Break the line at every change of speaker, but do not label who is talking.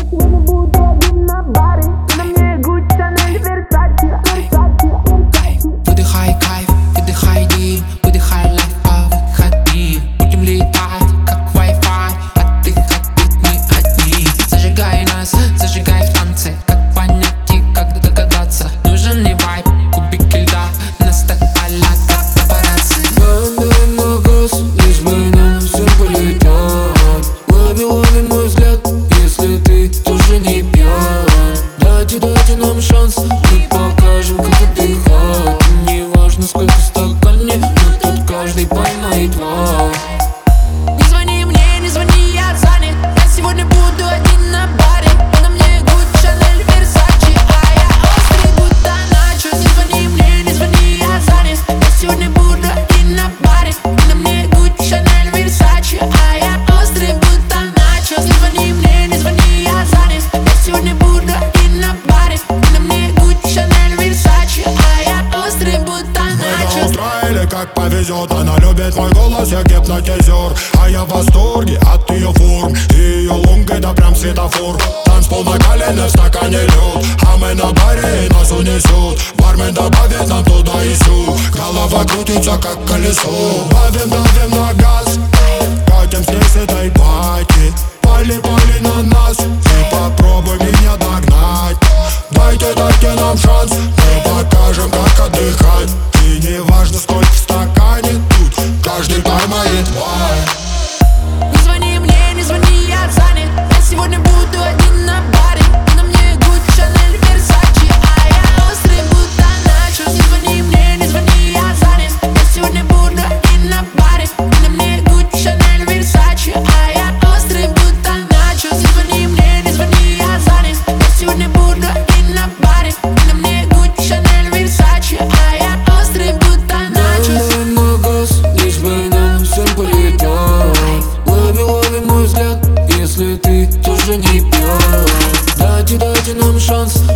сегодня буду один на баре. На мне Gucci, Chanel, Versace.
Выдыхай кайф, выдыхай дым, выдыхай лайф, выходи. Будем летать, как Wi-Fi, отдыхать ведь мы одни. Зажигай нас, зажигай в танце. Как понять и как догадаться. Нужен ли вайб, кубики льда на стакане, как папарацци.
Давай на газ, лишь бы нам всем полететь. Лови мой взгляд, если ты тоже не пьян. Дайте нам шанс, мы покажем, как отдыхать. Не важно, сколько в стакане, но тут каждый поймает вайб.
Не звони мне, не звони, я занят. Я сегодня буду один на баре. На мне Gucci, Chanel, Versace, а я острый, будто начос. Не звони мне, не звони, я занят. Я сегодня буду один на баре. На мне Gucci, Chanel, Versace, а я острый, будто начос. Не звони мне, не звони, я занят. Я сегодня буду один на баре. На мне Gucci, Chanel, Versace, а я острый, будто начос.
Или как повезет, она любит мой голос, я гипнотизер. А я в восторге от ее форм, и ее лунг это прям светофор. Танцпол накаленный, в стакане лед, а мы на баре и нас унесет. Бармен добавит нам туда и сюда, голова крутится как колесо. Давим на газ, катим с этой пати. Пали на нас, и попробуй меня догнать. Дайте нам шанс, мы покажем, как отдыхать. И не важно, сколько в стакане, тут каждый поймает вайб.
Не звони мне, не звони, я занят. Я сегодня буду один на баре. На мне Gucci, Chanel, Versace, а я острый, будто начос. Не звони мне, не звони, я занят. Я сегодня буду один на баре. На мне Gucci, Chanel, Versace, а я острый, будто начос. Не звони мне, не звони, я занят. Я сегодня буду один на баре. На мне Gucci, Chanel, Versace, а я острый, будто начос.
Давай на газ, лишь бы нам всем полететь. Лови мой взгляд, если ты тоже не пьян. Дайте нам шанс,